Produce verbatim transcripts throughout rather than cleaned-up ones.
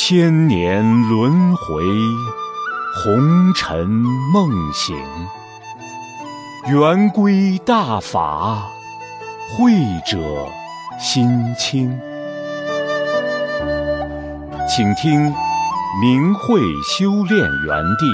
千年轮回，红尘梦醒。圆规大法，慧者心清。请听明慧修炼园地。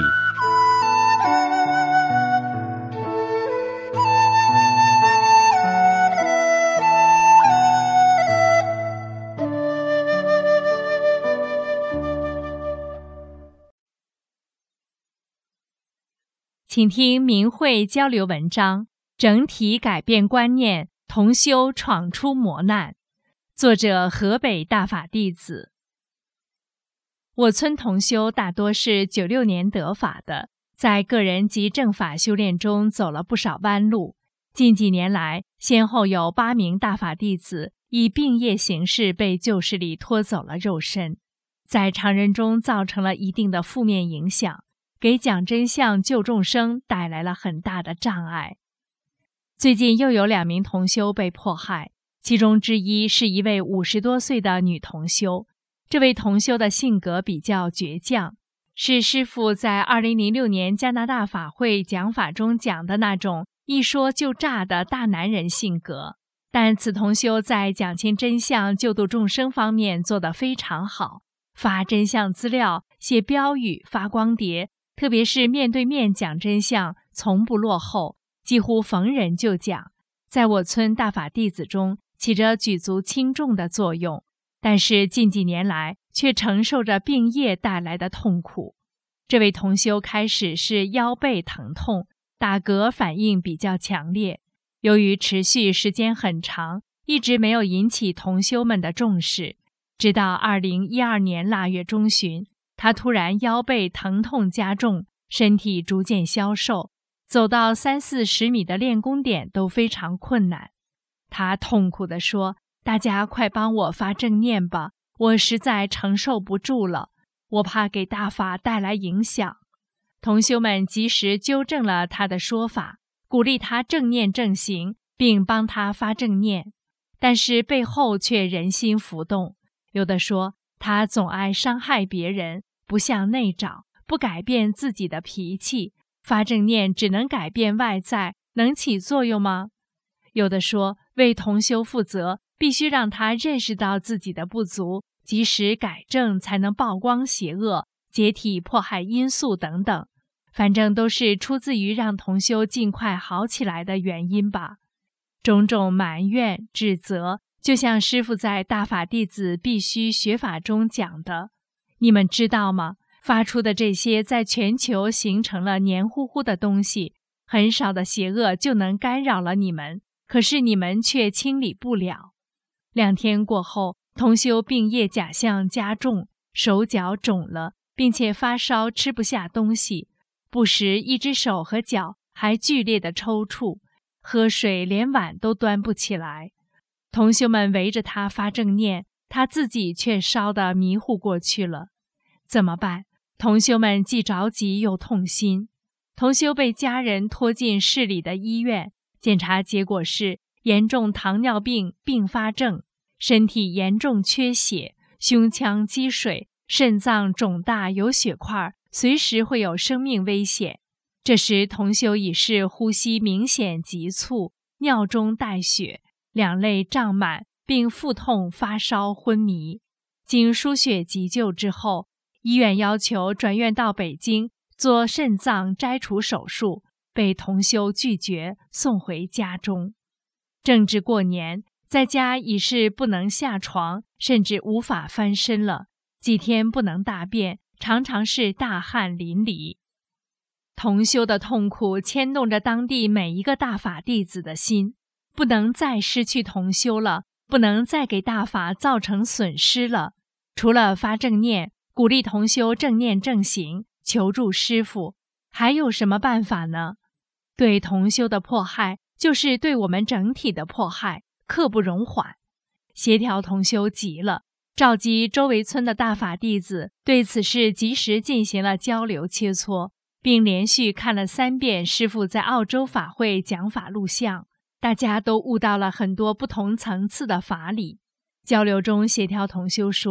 请听明慧交流文章，整体改变观念，同修闯出磨难。作者河北大法弟子。我村同修大多是九六年得法的，在个人及正法修炼中走了不少弯路。近几年来，先后有八名大法弟子以病业形式被旧势力拖走了肉身，在常人中造成了一定的负面影响，给讲真相救众生带来了很大的障碍。最近又有两名同修被迫害，其中之一是一位五十多岁的女同修。这位同修的性格比较倔强，是师父在二零零六年加拿大法会讲法中讲的那种一说就炸的大男人性格。但此同修在讲清真相救度众生方面做得非常好，发真相资料、写标语、发光碟，特别是面对面讲真相从不落后，几乎逢人就讲，在我村大法弟子中起着举足轻重的作用。但是近几年来却承受着病业带来的痛苦。这位同修开始是腰背疼痛，打嗝反应比较强烈，由于持续时间很长，一直没有引起同修们的重视。直到二零一二年腊月中旬，他突然腰背疼痛加重，身体逐渐消瘦，走到三四十米的练功点都非常困难。他痛苦地说，大家快帮我发正念吧，我实在承受不住了，我怕给大法带来影响。同修们及时纠正了他的说法，鼓励他正念正行，并帮他发正念。但是背后却人心浮动，有的说他总爱伤害别人，不向内找，不改变自己的脾气，发正念只能改变外在，能起作用吗？有的说为同修负责，必须让他认识到自己的不足，及时改正，才能曝光邪恶，解体迫害因素等等。反正都是出自于让同修尽快好起来的原因吧。种种埋怨、指责，就像师父在大法弟子必须学法中讲的，你们知道吗？发出的这些在全球形成了黏糊糊的东西，很少的邪恶就能干扰了你们，可是你们却清理不了。两天过后，同修病业假象加重，手脚肿了，并且发烧，吃不下东西，不时一只手和脚还剧烈的抽搐，喝水连碗都端不起来。同修们围着他发正念，他自己却烧得迷糊过去了。怎么办？同修们既着急又痛心。同修被家人拖进市里的医院，检查结果是严重糖尿病并发症，身体严重缺血，胸腔积水，肾脏肿大有血块，随时会有生命危险。这时同修已是呼吸明显急促，尿中带血，两肋胀满，并腹痛发烧昏迷。经输血急救之后，医院要求转院到北京做肾脏摘除手术，被同修拒绝，送回家中。正值过年，在家已是不能下床，甚至无法翻身了，几天不能大便，常常是大汗淋漓。同修的痛苦牵动着当地每一个大法弟子的心，不能再失去同修了，不能再给大法造成损失了。除了发正念，鼓励同修正念正行，求助师父，还有什么办法呢？对同修的迫害，就是对我们整体的迫害，刻不容缓。协调同修急了，召集周围村的大法弟子，对此事及时进行了交流切磋，并连续看了三遍师父在澳洲法会讲法录像，大家都悟到了很多不同层次的法理。交流中，协调同修说，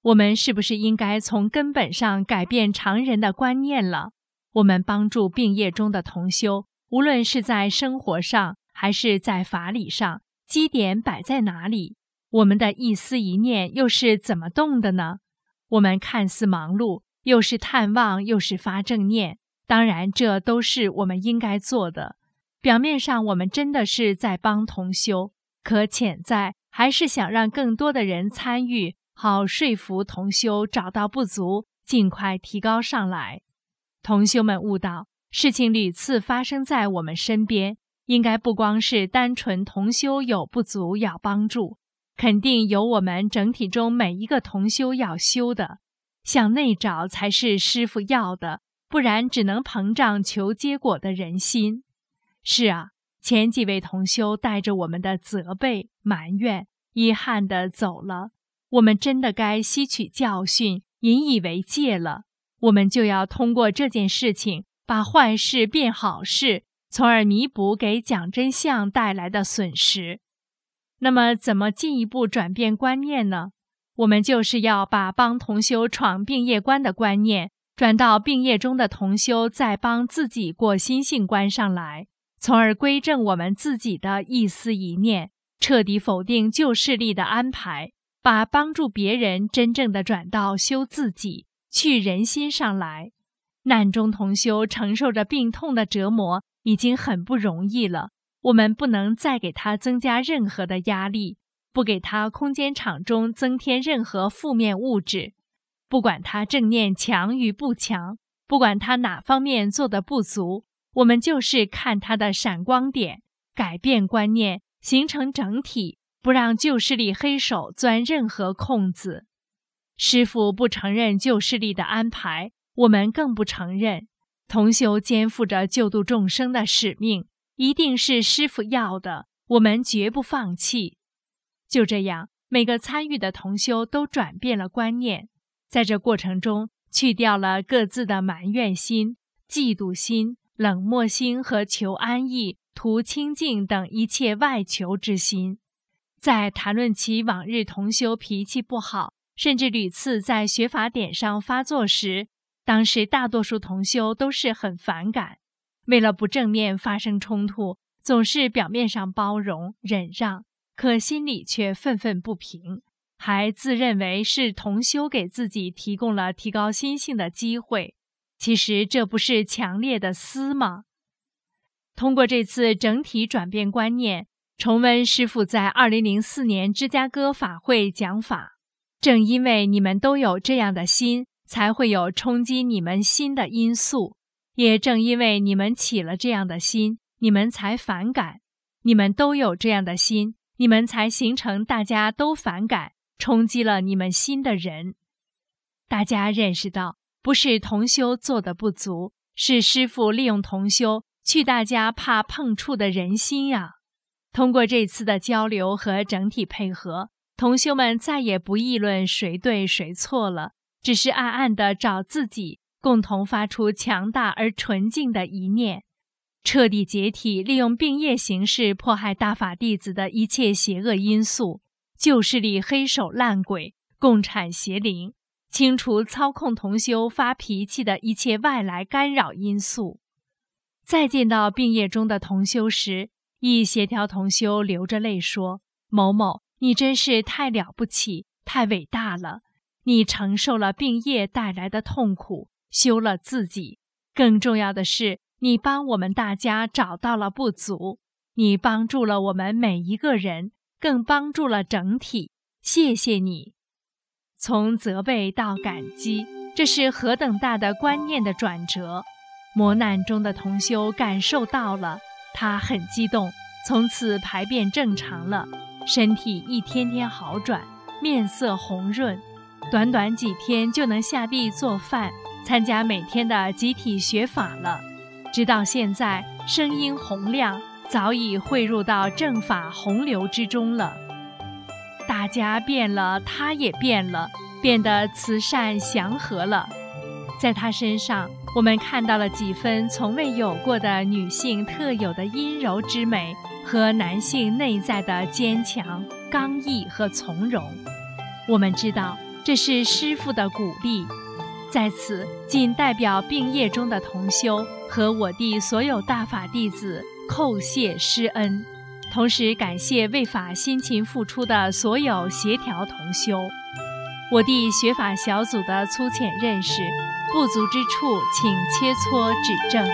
我们是不是应该从根本上改变常人的观念了？我们帮助病业中的同修，无论是在生活上还是在法理上，基点摆在哪里？我们的一思一念又是怎么动的呢？我们看似忙碌，又是探望，又是发正念，当然这都是我们应该做的。表面上我们真的是在帮同修，可潜在还是想让更多的人参与，好说服同修找到不足，尽快提高上来。同修们悟到，事情屡次发生在我们身边，应该不光是单纯同修有不足要帮助，肯定有我们整体中每一个同修要修的，向内找才是师父要的，不然只能膨胀求结果的人心。是啊，前几位同修带着我们的责备、埋怨、遗憾地走了，我们真的该吸取教训，引以为戒了。我们就要通过这件事情，把坏事变好事，从而弥补给讲真相带来的损失。那么怎么进一步转变观念呢？我们就是要把帮同修闯病业关的观念，转到病业中的同修再帮自己过心性关上来，从而归正我们自己的一思一念，彻底否定旧势力的安排，把帮助别人真正的转到修自己，去人心上来。难中同修承受着病痛的折磨已经很不容易了，我们不能再给他增加任何的压力，不给他空间场中增添任何负面物质。不管他正念强与不强，不管他哪方面做得不足，我们就是看他的闪光点，改变观念，形成整体，不让旧势力黑手钻任何空子。师父不承认旧势力的安排，我们更不承认。同修肩负着救度众生的使命，一定是师父要的，我们绝不放弃。就这样，每个参与的同修都转变了观念，在这过程中去掉了各自的埋怨心、嫉妒心、冷漠心和求安逸、图清净等一切外求之心。在谈论起往日同修脾气不好，甚至屡次在学法点上发作时，当时大多数同修都是很反感，为了不正面发生冲突，总是表面上包容忍让，可心里却愤愤不平，还自认为是同修给自己提供了提高心性的机会。其实这不是强烈的私吗？通过这次整体转变观念，重温师父在二零零四年芝加哥法会讲法，正因为你们都有这样的心，才会有冲击你们心的因素，也正因为你们起了这样的心，你们才反感，你们都有这样的心，你们才形成大家都反感，冲击了你们心的人。大家认识到，不是同修做的不足，是师父利用同修去大家怕碰触的人心呀。通过这次的交流和整体配合，同修们再也不议论谁对谁错了，只是暗暗地找自己，共同发出强大而纯净的一念，彻底解体利用病业形式迫害大法弟子的一切邪恶因素，旧势力黑手烂鬼、共产邪灵，清除操控同修发脾气的一切外来干扰因素。再见到病业中的同修时，一协调同修流着泪说：某某，你真是太了不起，太伟大了，你承受了病业带来的痛苦，修了自己，更重要的是，你帮我们大家找到了不足，你帮助了我们每一个人，更帮助了整体，谢谢你。从责备到感激，这是何等大的观念的转折。磨难中的同修感受到了，他很激动，从此排便正常了，身体一天天好转，面色红润，短短几天就能下地做饭，参加每天的集体学法了。直到现在，声音洪亮，早已汇入到正法洪流之中了。大家变了，他也变了，变得慈善祥和了。在他身上，我们看到了几分从未有过的女性特有的阴柔之美和男性内在的坚强、刚毅和从容。我们知道， 这是师父的鼓励。在此，仅代表并业中的同修和我弟所有大法弟子叩谢师恩，同时感谢为法辛勤付出的所有协调同修。我弟学法小组的粗浅认识，不足之处请切磋指正。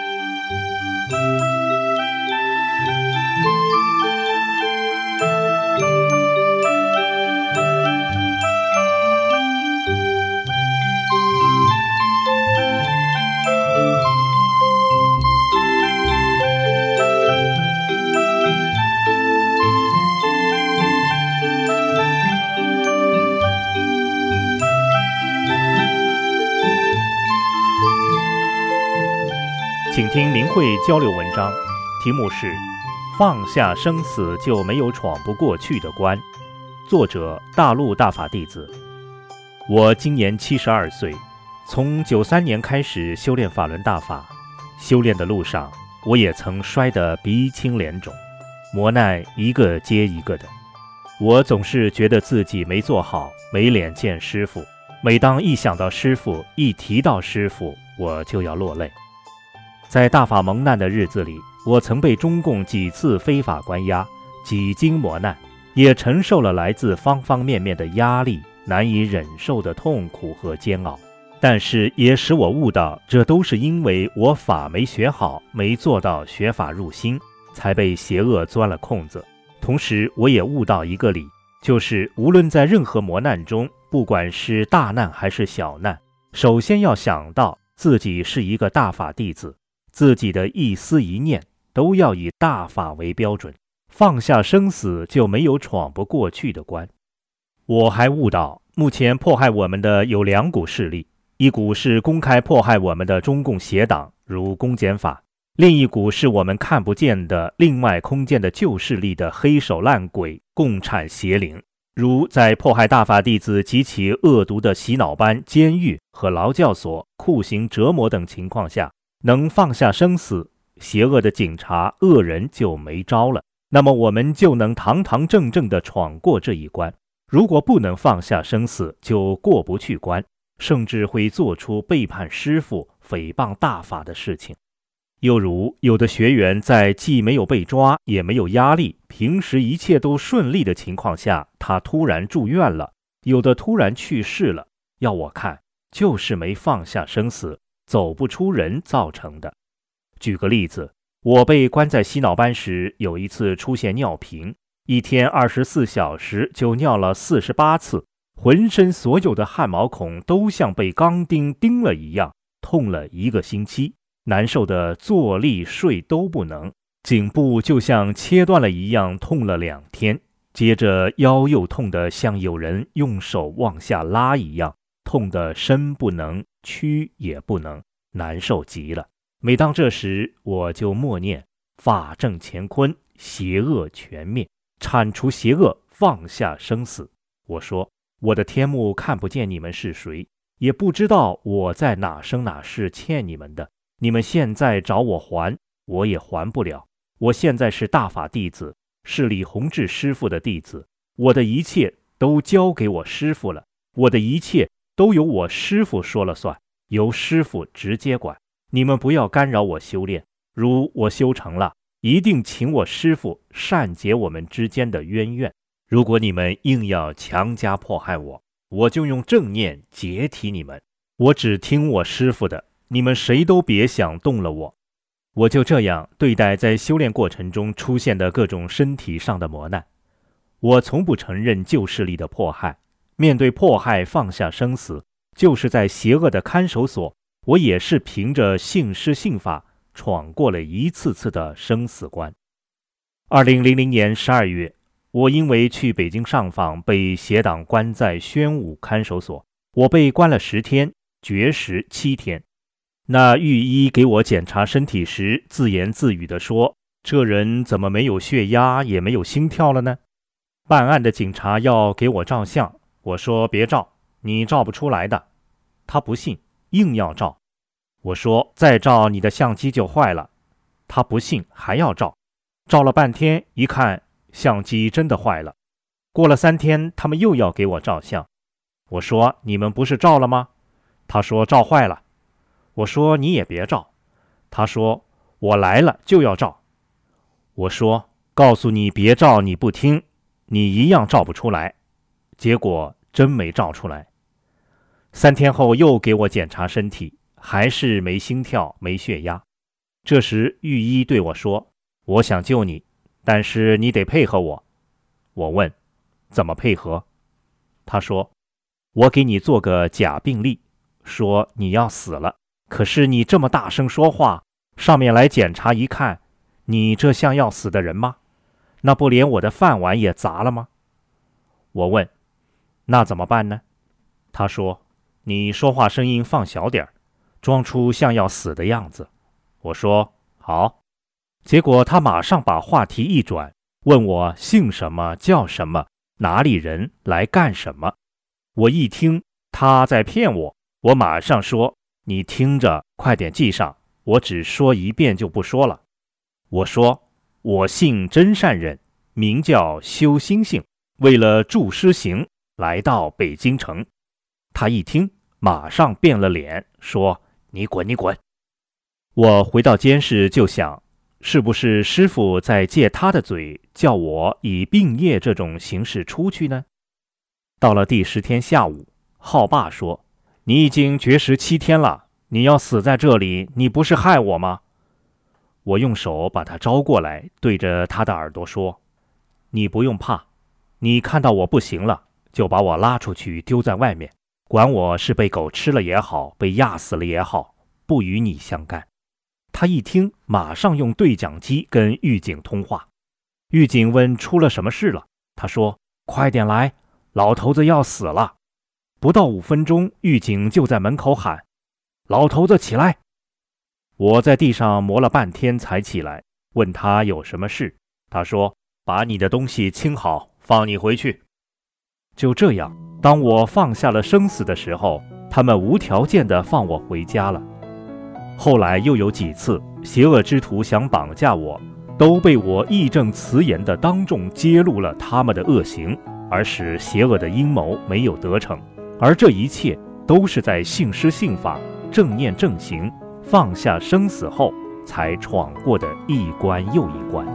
请听明慧交流文章，题目是《放下生死就没有闯不过去的关》，作者大陆大法弟子。我今年七十二岁，从九三年开始修炼法轮大法，修炼的路上，我也曾摔得鼻青脸肿，磨难一个接一个的。我总是觉得自己没做好，没脸见师父。每当一想到师父，一提到师父，我就要落泪。在大法蒙难的日子里，我曾被中共几次非法关押，几经磨难，也承受了来自方方面面的压力，难以忍受的痛苦和煎熬。但是也使我悟到，这都是因为我法没学好，没做到学法入心，才被邪恶钻了空子。同时我也悟到一个理，就是无论在任何磨难中，不管是大难还是小难，首先要想到自己是一个大法弟子，自己的一思一念都要以大法为标准，放下生死就没有闯不过去的关。我还悟到，目前迫害我们的有两股势力，一股是公开迫害我们的中共邪党，如公检法；另一股是我们看不见的另外空间的旧势力的黑手烂鬼共产邪灵，如在迫害大法弟子及其恶毒的洗脑班、监狱和劳教所酷刑折磨等情况下，能放下生死，邪恶的警察恶人就没招了，那么我们就能堂堂正正地闯过这一关。如果不能放下生死，就过不去关，甚至会做出背叛师父、诽谤大法的事情。又如有的学员在既没有被抓，也没有压力，平时一切都顺利的情况下，他突然住院了，有的突然去世了，要我看就是没放下生死，走不出人造成的。举个例子，我被关在洗脑班时，有一次出现尿频，一天二十四小时就尿了四十八次，浑身所有的汗毛孔都像被钢钉钉了一样，痛了一个星期，难受的坐立睡都不能，颈部就像切断了一样痛了两天，接着腰又痛得像有人用手往下拉一样，痛得身不能屈也不能，难受极了。每当这时，我就默念法正乾坤，邪恶全灭，铲除邪恶，放下生死。我说，我的天目看不见你们是谁，也不知道我在哪生哪世欠你们的，你们现在找我还，我也还不了。我现在是大法弟子，是李洪志师父的弟子，我的一切都交给我师父了，我的一切都由我师父说了算，由师父直接管。你们不要干扰我修炼，如我修成了，一定请我师父善解我们之间的冤怨。如果你们硬要强加迫害我，我就用正念解体你们。我只听我师父的，你们谁都别想动了我。我就这样对待在修炼过程中出现的各种身体上的磨难。我从不承认旧势力的迫害，面对迫害放下生死，就是在邪恶的看守所，我也是凭着信师信法闯过了一次次的生死关。二零零零年十二月，我因为去北京上访，被邪党关在宣武看守所，我被关了十天，绝食七天。那御医给我检查身体时，自言自语地说，这人怎么没有血压，也没有心跳了呢？办案的警察要给我照相，我说别照，你照不出来的。他不信，硬要照。我说再照你的相机就坏了。他不信，还要照。照了半天，一看相机真的坏了。过了三天，他们又要给我照相。 我说你们不是照了吗？他说照坏了。我说你也别照。他说我来了就要照。我说告诉你别照你不听，你一样照不出来。结果真没照出来。三天后又给我检查身体，还是没心跳没血压。这时御医对我说，我想救你，但是你得配合我。我问怎么配合？他说我给你做个假病历，说你要死了，可是你这么大声说话，上面来检查一看，你这像要死的人吗？那不连我的饭碗也砸了吗？我问那怎么办呢？他说你说话声音放小点，装出像要死的样子。我说好。结果他马上把话题一转，问我姓什么叫什么，哪里人，来干什么。我一听他在骗我，我马上说你听着，快点记上，我只说一遍就不说了。我说我姓真善忍，名叫修心性，为了助师行来到北京城。他一听马上变了脸，说你滚你滚。我回到监室就想，是不是师父在借他的嘴叫我以病业这种形式出去呢？到了第十天下午，浩爸说，你已经绝食七天了，你要死在这里，你不是害我吗？我用手把他招过来，对着他的耳朵说，你不用怕，你看到我不行了，就把我拉出去丢在外面，管我是被狗吃了也好，被压死了也好，不与你相干。他一听马上用对讲机跟狱警通话。狱警问出了什么事了，他说快点来，老头子要死了。不到五分钟，狱警就在门口喊，老头子起来。我在地上磨了半天才起来，问他有什么事。他说把你的东西清好，放你回去。就这样，当我放下了生死的时候，他们无条件地放我回家了。后来又有几次邪恶之徒想绑架我，都被我义正辞严地当众揭露了他们的恶行，而使邪恶的阴谋没有得逞。而这一切都是在信师信法、正念正行、放下生死后才闯过的一关又一关。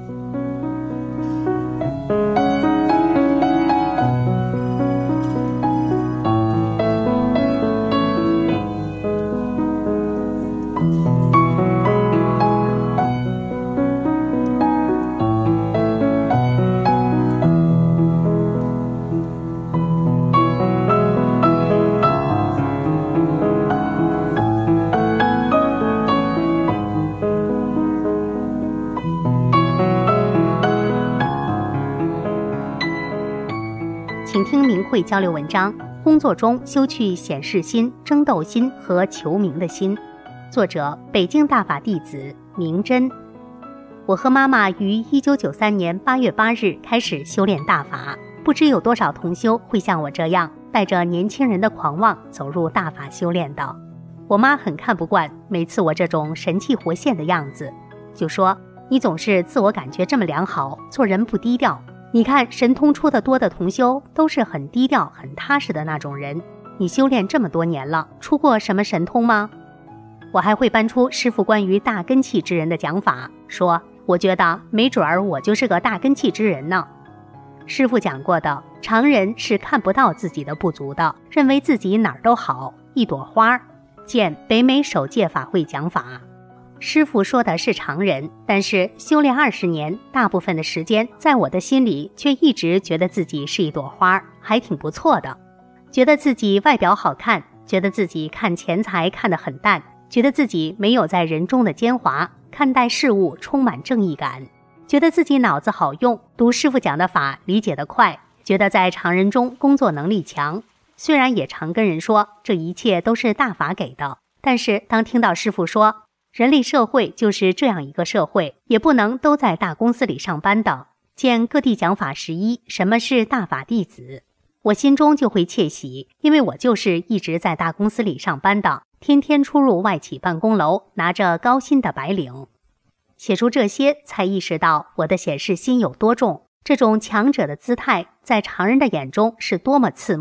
请听明慧交流文章，工作中修去显示心、争斗心和求名的心。作者：北京大法弟子明真。我和妈妈于一九九三年八月八日开始修炼大法，不知有多少同修会像我这样，带着年轻人的狂妄走入大法修炼的。我妈很看不惯每次我这种神气活现的样子，就说：“你总是自我感觉这么良好，做人不低调。你看神通出得多的同修都是很低调很踏实的那种人，你修炼这么多年了，出过什么神通吗？”我还会搬出师父关于大根器之人的讲法，说我觉得没准儿我就是个大根器之人呢。师父讲过的，常人是看不到自己的不足的，认为自己哪儿都好，一朵花。见北美首届法会讲法，师父说的是常人，但是修炼二十年，大部分的时间在我的心里却一直觉得自己是一朵花，还挺不错的。觉得自己外表好看，觉得自己看钱财看得很淡，觉得自己没有在人中的奸猾，看待事物充满正义感，觉得自己脑子好用，读师父讲的法理解得快，觉得在常人中工作能力强。虽然也常跟人说这一切都是大法给的，但是当听到师父说人类社会就是这样一个社会，也不能都在大公司里上班的，见各地讲法十一，什么是大法弟子，我心中就会窃喜，因为我就是一直在大公司里上班的，天天出入外企办公楼，拿着高薪的白领。写出这些，才意识到我的显示心有多重，这种强者的姿态在常人的眼中是多么刺目，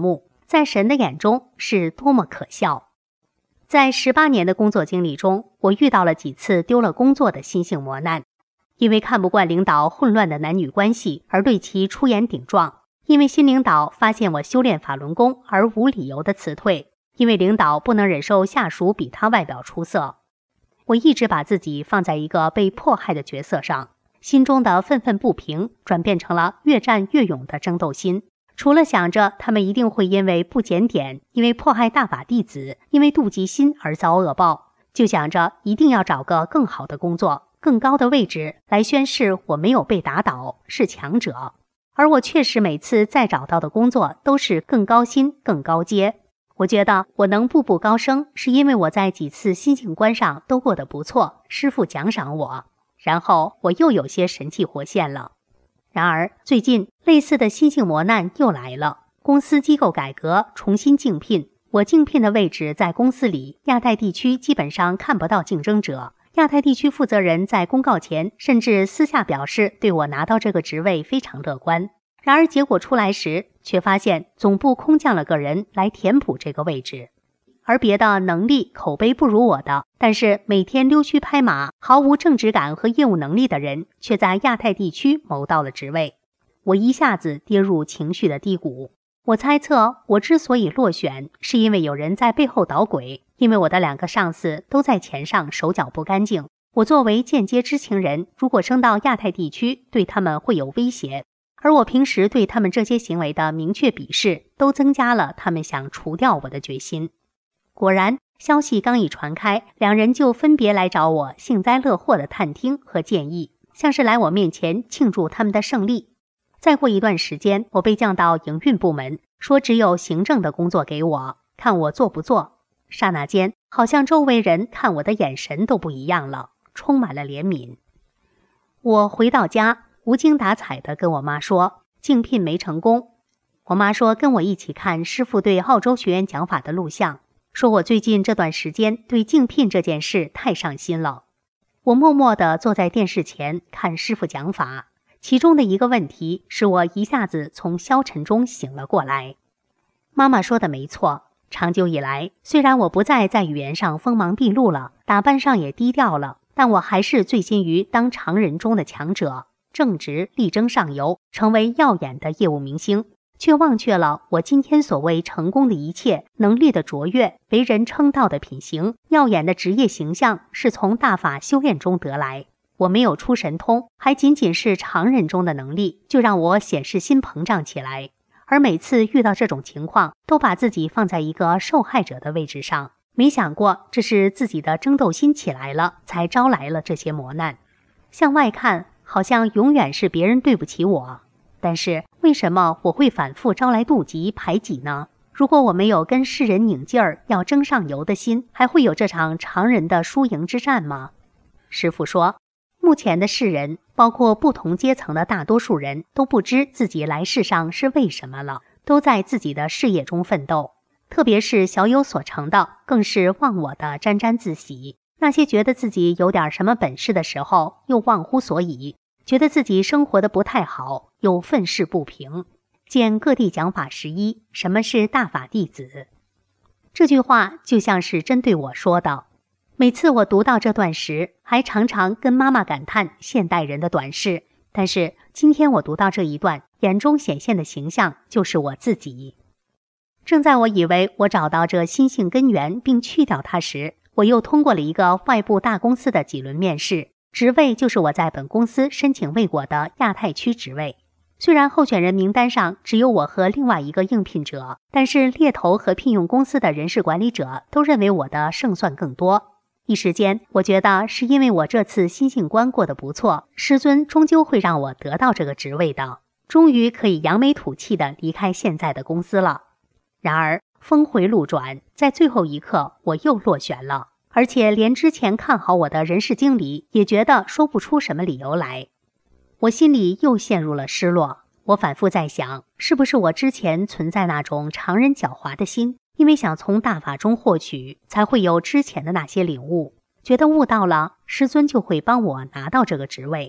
在神的眼中是多么可笑。在十八年的工作经历中，我遇到了几次丢了工作的心性磨难。因为看不惯领导混乱的男女关系而对其出言顶撞，因为新领导发现我修炼法轮功而无理由的辞退，因为领导不能忍受下属比他外表出色。我一直把自己放在一个被迫害的角色上，心中的愤愤不平转变成了越战越勇的争斗心。除了想着他们一定会因为不检点，因为迫害大法弟子，因为妒忌心而遭恶报，就想着一定要找个更好的工作，更高的位置来宣示我没有被打倒，是强者。而我确实每次再找到的工作都是更高薪、更高阶。我觉得我能步步高升，是因为我在几次心性关上都过得不错，师父奖赏我，然后我又有些神气活现了。然而最近类似的心性磨难又来了，公司机构改革，重新竞聘，我竞聘的位置在公司里亚太地区基本上看不到竞争者。亚太地区负责人在公告前甚至私下表示对我拿到这个职位非常乐观，然而结果出来时却发现总部空降了个人来填补这个位置，而别的能力口碑不如我的，但是每天溜须拍马毫无正直感和业务能力的人却在亚太地区谋到了职位。我一下子跌入情绪的低谷。我猜测我之所以落选，是因为有人在背后捣鬼，因为我的两个上司都在钱上手脚不干净。我作为间接知情人，如果升到亚太地区，对他们会有威胁，而我平时对他们这些行为的明确鄙视，都增加了他们想除掉我的决心。果然，消息刚一传开，两人就分别来找我幸灾乐祸的探听和建议，像是来我面前庆祝他们的胜利。再过一段时间，我被降到营运部门，说只有行政的工作给我，看我做不做。刹那间，好像周围人看我的眼神都不一样了，充满了怜悯。我回到家，无精打采地跟我妈说，竞聘没成功。我妈说跟我一起看师父对澳洲学员讲法的录像，说我最近这段时间对竞聘这件事太上心了。我默默地坐在电视前看师父讲法，其中的一个问题使我一下子从消沉中醒了过来。妈妈说的没错，长久以来，虽然我不再在语言上锋芒毕露了，打扮上也低调了，但我还是醉心于当常人中的强者，正直力争上游，成为耀眼的业务明星，却忘却了我今天所谓成功的一切，能力的卓越，为人称道的品行，耀眼的职业形象，是从大法修炼中得来。我没有出神通，还仅仅是常人中的能力，就让我显示心膨胀起来。而每次遇到这种情况，都把自己放在一个受害者的位置上，没想过这是自己的争斗心起来了，才招来了这些磨难。向外看，好像永远是别人对不起我，但是为什么我会反复招来妒忌排挤呢？如果我没有跟世人拧劲儿要争上游的心，还会有这场常人的输赢之战吗？师父说，目前的世人，包括不同阶层的大多数人，都不知自己来世上是为什么了，都在自己的事业中奋斗。特别是小有所成的，更是忘我的沾沾自喜。那些觉得自己有点什么本事的时候，又忘乎所以，觉得自己生活的不太好，又愤世不平。见各地讲法十一，什么是大法弟子？这句话就像是针对我说的。每次我读到这段时，还常常跟妈妈感叹现代人的短视，但是今天我读到这一段，眼中显现的形象就是我自己。正在我以为我找到这心性根源并去掉它时，我又通过了一个外部大公司的几轮面试，职位就是我在本公司申请未果的亚太区职位。虽然候选人名单上只有我和另外一个应聘者，但是猎头和聘用公司的人事管理者都认为我的胜算更多。一时间，我觉得是因为我这次心性关过得不错，师尊终究会让我得到这个职位的，终于可以扬眉吐气地离开现在的公司了。然而峰回路转，在最后一刻我又落选了，而且连之前看好我的人事经理也觉得说不出什么理由来。我心里又陷入了失落，我反复在想，是不是我之前存在那种常人狡猾的心，因为想从大法中获取，才会有之前的那些领悟，觉得悟到了，师尊就会帮我拿到这个职位。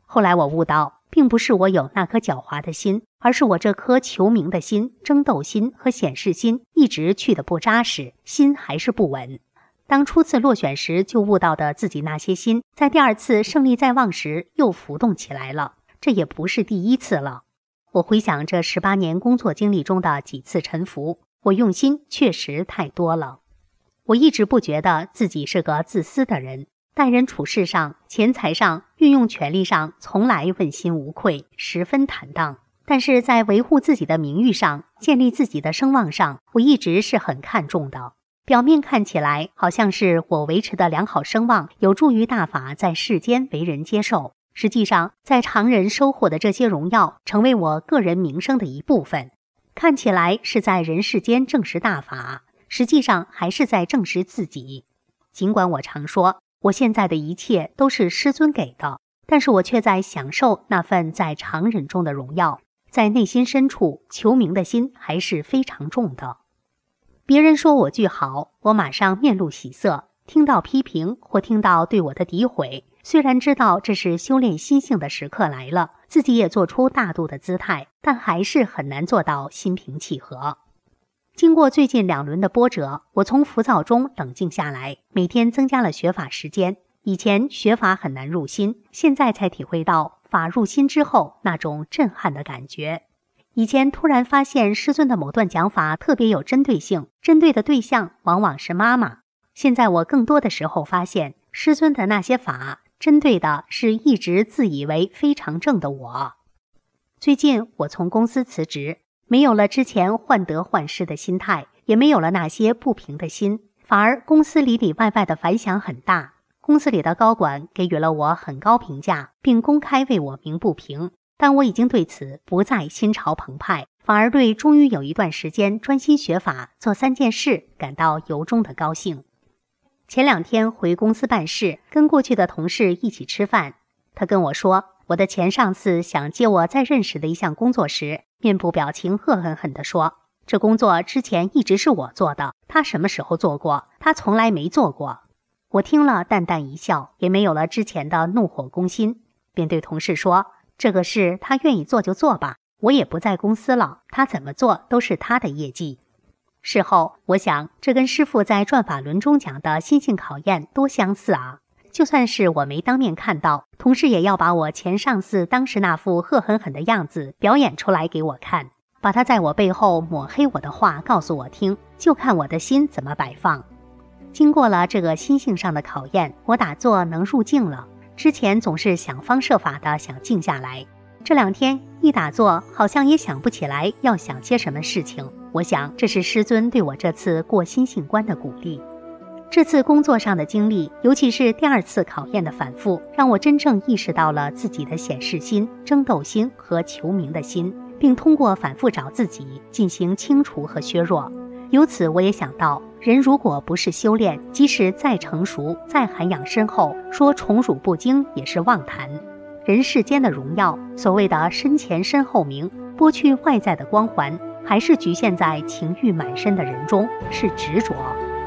后来我悟到，并不是我有那颗狡猾的心，而是我这颗求名的心、争斗心和显示心一直去得不扎实，心还是不稳。当初次落选时就悟到的自己那些心，在第二次胜利在望时又浮动起来了，这也不是第一次了。我回想这十八年工作经历中的几次沉浮，我用心确实太多了。我一直不觉得自己是个自私的人，待人处事上、钱财上、运用权力上从来问心无愧，十分坦荡。但是在维护自己的名誉上、建立自己的声望上，我一直是很看重的。表面看起来好像是我维持的良好声望有助于大法在世间为人接受，实际上在常人收获的这些荣耀成为我个人名声的一部分。看起来是在人世间证实大法，实际上还是在证实自己。尽管我常说我现在的一切都是师尊给的，但是我却在享受那份在常人中的荣耀，在内心深处求名的心还是非常重的。别人说我句好，我马上面露喜色，听到批评或听到对我的诋毁，虽然知道这是修炼心性的时刻来了，自己也做出大度的姿态，但还是很难做到心平气和。经过最近两轮的波折，我从浮躁中冷静下来，每天增加了学法时间。以前学法很难入心，现在才体会到法入心之后那种震撼的感觉。以前突然发现师尊的某段讲法特别有针对性，针对的对象往往是妈妈。现在我更多的时候发现，师尊的那些法针对的是一直自以为非常正的我。最近我从公司辞职，没有了之前患得患失的心态，也没有了那些不平的心，反而公司里里外外的反响很大。公司里的高管给予了我很高评价，并公开为我鸣不平，但我已经对此不再心潮澎湃，反而对终于有一段时间专心学法做三件事感到由衷的高兴。前两天回公司办事，跟过去的同事一起吃饭，他跟我说，我的前上司想接我在任时的一项工作时，面部表情恶狠狠地说，这工作之前一直是我做的，他什么时候做过？他从来没做过。我听了淡淡一笑，也没有了之前的怒火攻心，便对同事说，这个事他愿意做就做吧，我也不在公司了，他怎么做都是他的业绩。事后我想，这跟师父在转法轮中讲的心性考验多相似啊！就算是我没当面看到，同事也要把我前上司当时那副恶狠狠的样子表演出来给我看，把他在我背后抹黑我的话告诉我听，就看我的心怎么摆放。经过了这个心性上的考验，我打坐能入静了。之前总是想方设法的想静下来，这两天一打坐，好像也想不起来要想些什么事情。我想这是师尊对我这次过心性关的鼓励。这次工作上的经历，尤其是第二次考验的反复，让我真正意识到了自己的显示心、争斗心和求名的心，并通过反复找自己进行清除和削弱。由此我也想到，人如果不是修炼，即使再成熟、再涵养深厚，说宠辱不惊也是妄谈。人世间的荣耀，所谓的身前身后名，剥去外在的光环，还是局限在情欲满身的人中，是执着。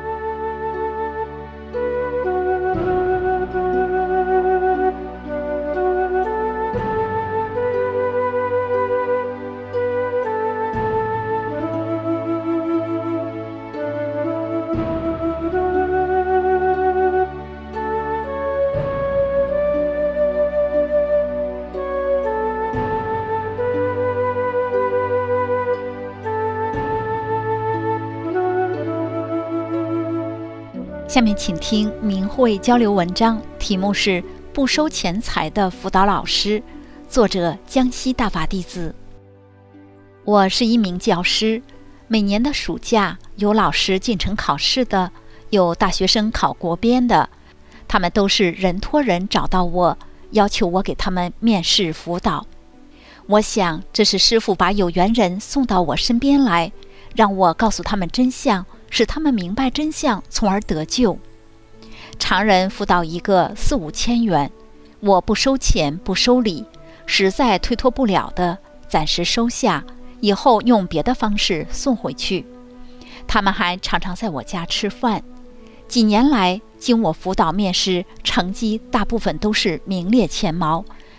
下面请听明慧交流文章，题目是不收钱财的辅导老师，作者江西大法弟子。我是一名教师，每年的暑假有老师进城考试的，有大学生考国编的，他们都是人托人找到我，要求我给他们面试辅导。我想这是师父把有缘人送到我身边来，让我告诉他们真相，使他们明白真相，从而得救。常人辅导一个四五千元，我不收钱不收礼，实在推脱不了的，暂时收下，以后用别的方式送回去。他们还常常在我家吃饭。几年来，经我辅导面试，成绩大部分都是名列前茅，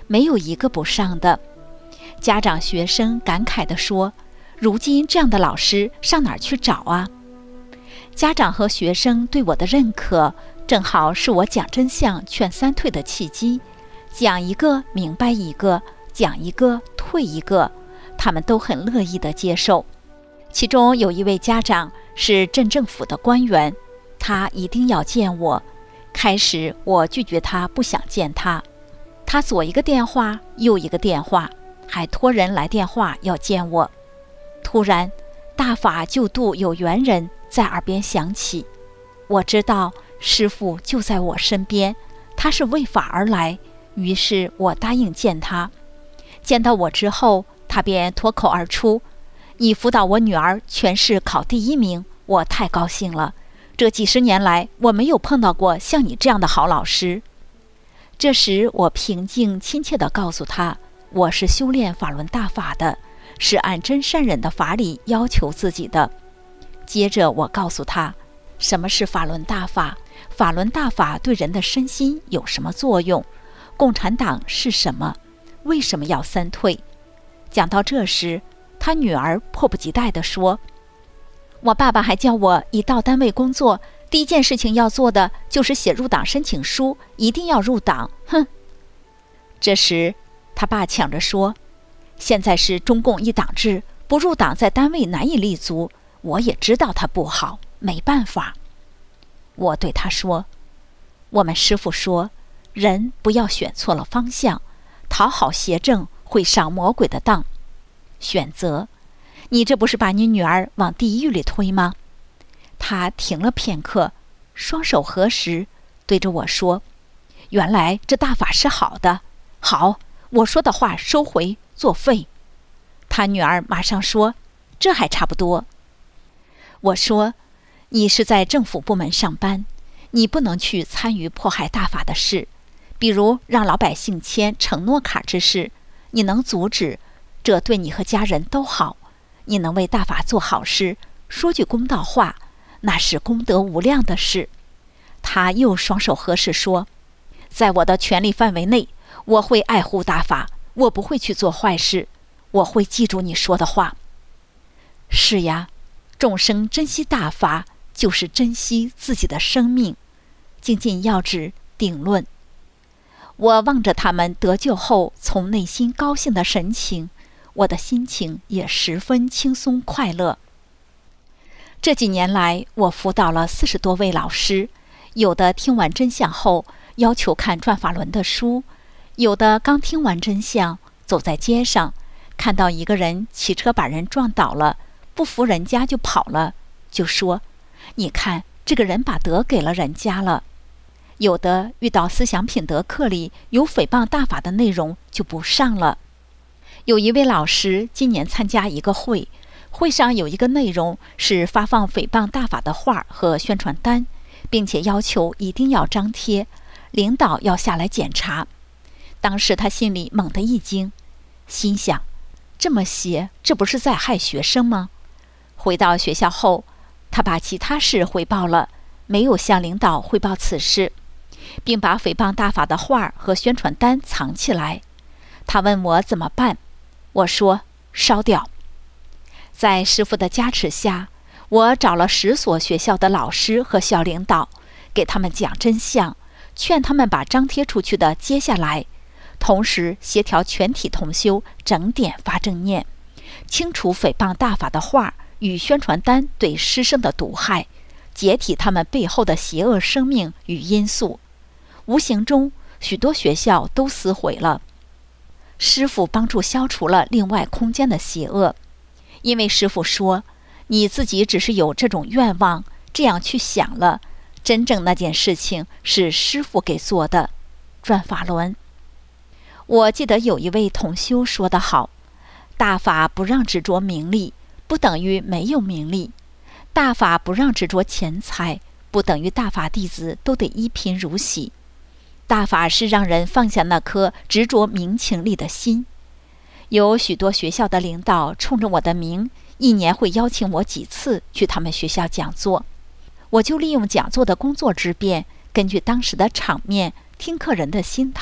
没有一个不上的。家长学生感慨地说，如今这样的老师上哪儿去找啊？家长和学生对我的认可，正好是我讲真相劝三退的契机。讲一个明白一个，讲一个退一个，他们都很乐意地接受。其中有一位家长是镇政府的官员，他一定要见我。开始我拒绝他，不想见他。他左一个电话，右一个电话，还托人来电话要见我。突然，大法救度有缘人在耳边响起。我知道师父就在我身边，他是为法而来，于是我答应见他。见到我之后，他便脱口而出，你辅导我女儿全市考第一名，我太高兴了。这几十年来，我没有碰到过像你这样的好老师。这时我平静亲切地告诉他，我是修炼法轮大法的，是按真善忍的法理要求自己的。接着我告诉他，什么是法轮大法？法轮大法对人的身心有什么作用？共产党是什么？为什么要三退？讲到这时，他女儿迫不及待地说，我爸爸还叫我一到单位工作，第一件事情要做的就是写入党申请书，一定要入党。哼！这时他爸抢着说，现在是中共一党制，不入党在单位难以立足，我也知道他不好，没办法。我对他说，我们师父说，人不要选错了方向，讨好邪正会上魔鬼的当。选择，你这不是把你女儿往地狱里推吗？他停了片刻，双手合十，对着我说，原来这大法是好的。好，我说的话收回，作废。他女儿马上说，这还差不多。我说，你是在政府部门上班，你不能去参与迫害大法的事，比如让老百姓签承诺卡之事，你能阻止，这对你和家人都好。你能为大法做好事，说句公道话，那是功德无量的事。他又双手合十说，在我的权力范围内，我会爱护大法，我不会去做坏事，我会记住你说的话。是呀，众生珍惜大法，就是珍惜自己的生命。精进要旨定论。我望着他们得救后从内心高兴的神情，我的心情也十分轻松快乐。这几年来，我辅导了四十多位老师，有的听完真相后要求看转法轮的书，有的刚听完真相，走在街上看到一个人骑车把人撞倒了，不服人家就跑了，就说，你看这个人把德给了人家了。有的遇到思想品德课里有诽谤大法的内容就不上了。有一位老师今年参加一个会，会上有一个内容是发放诽谤大法的画和宣传单，并且要求一定要张贴，领导要下来检查。当时他心里猛地一惊，心想，这么邪，这不是在害学生吗？回到学校后，他把其他事汇报了，没有向领导汇报此事，并把诽谤大法的画和宣传单藏起来。他问我怎么办，我说烧掉。在师父的加持下，我找了十所学校的老师和校领导，给他们讲真相，劝他们把张贴出去的接下来，同时协调全体同修整点发正念，清除诽谤大法的画与宣传单对师生的毒害，解体他们背后的邪恶生命与因素。无形中，许多学校都撕毁了。师父帮助消除了另外空间的邪恶，因为师父说，你自己只是有这种愿望，这样去想了，真正那件事情是师父给做的。转法轮。我记得有一位同修说得好，大法不让执着名利，不等于没有名利；大法不让执着钱财，不等于大法弟子都得一贫如洗。大法是让人放下那颗执着名情利的心。有许多学校的领导冲着我的名，一年会邀请我几次去他们学校讲座，我就利用讲座的工作之便，根据当时的场面、听课人的心态，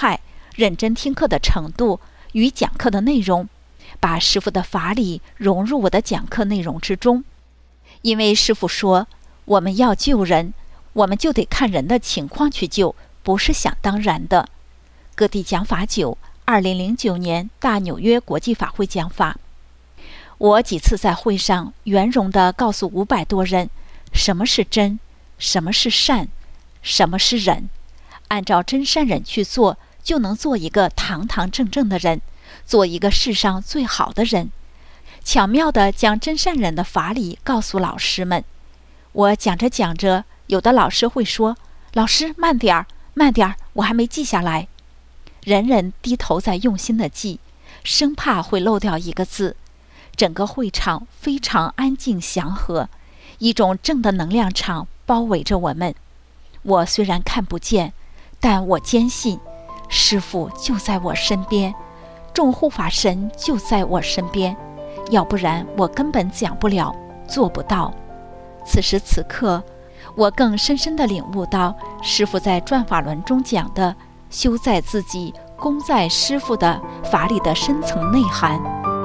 认真听课的程度与讲课的内容，把师父的法理融入我的讲课内容之中。因为师父说，我们要救人，我们就得看人的情况去救，不是想当然的。各地讲法九，二零零九年大纽约国际法会讲法，我几次在会上圆融地告诉五百多人，什么是真，什么是善，什么是忍，按照真善忍去做，就能做一个堂堂正正的人，做一个世上最好的人。巧妙地将真善忍的法理告诉老师们。我讲着讲着，有的老师会说，老师慢点儿慢点儿，我还没记下来。人人低头在用心地记，生怕会漏掉一个字。整个会场非常安静祥和，一种正的能量场包围着我们。我虽然看不见，但我坚信师父就在我身边，众护法神就在我身边，要不然我根本讲不了，做不到。此时此刻，我更深深地领悟到师父在转法轮中讲的修在自己，功在师父的法理的深层内涵。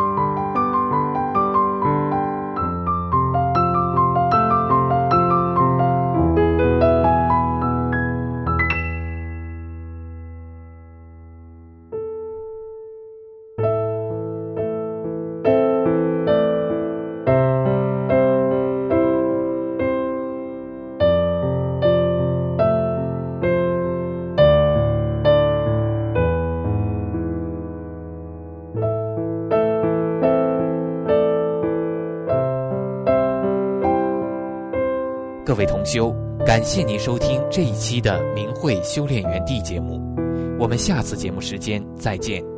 各位同修，感谢您收听这一期的明慧修炼园地节目，我们下次节目时间再见。